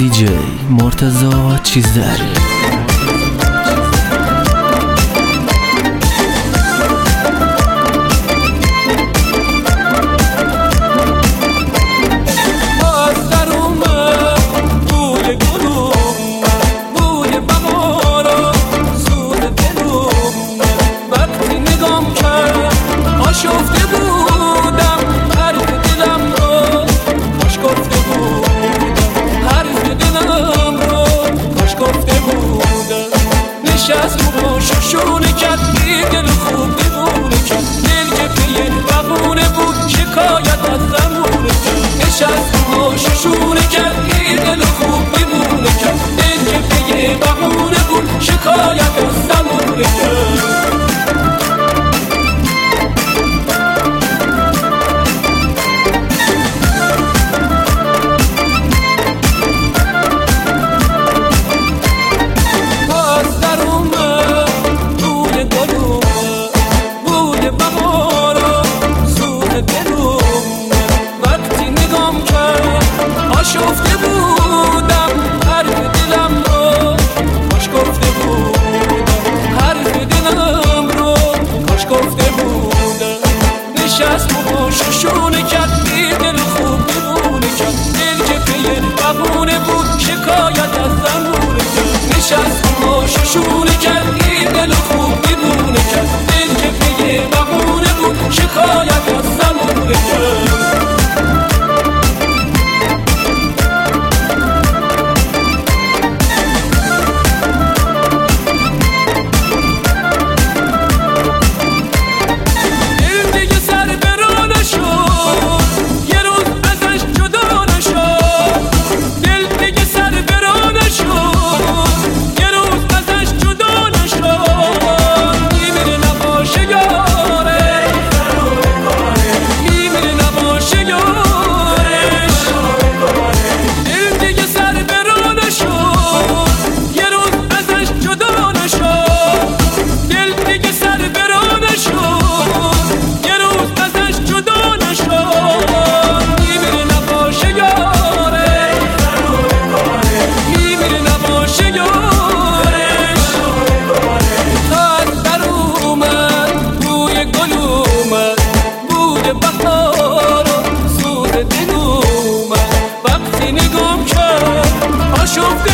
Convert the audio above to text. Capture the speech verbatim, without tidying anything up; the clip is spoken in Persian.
دیجی مرتضی چیزداری. شفته بودم حرف دلم رو کاش گفته بودم، حرف دلم رو کاش گفته بودم. نشست رو ششونه کرد بی دل خوب دیوونه کرد، دل که پیه بغونه بود شکایت از زمونه کرد. نشست رو ششونه کرد بی دل خوب دیوونه کرد، دل که پیه بغونه بود شکایت از زمونه کرد. شفته بودم حرف دلم رو کاش گفته بودم، حرف دلم رو کاش گفته بودم. نشست و ششونه کرد بی دل خوب دیوونه کرد، دل که پیه بغونه بود شکایت از زمونه کرد. نشست و ششونه کرد بی دل خوب دیوونه کرد، دل که پیه بغونه بود شکایت از زمونه کرد. شفته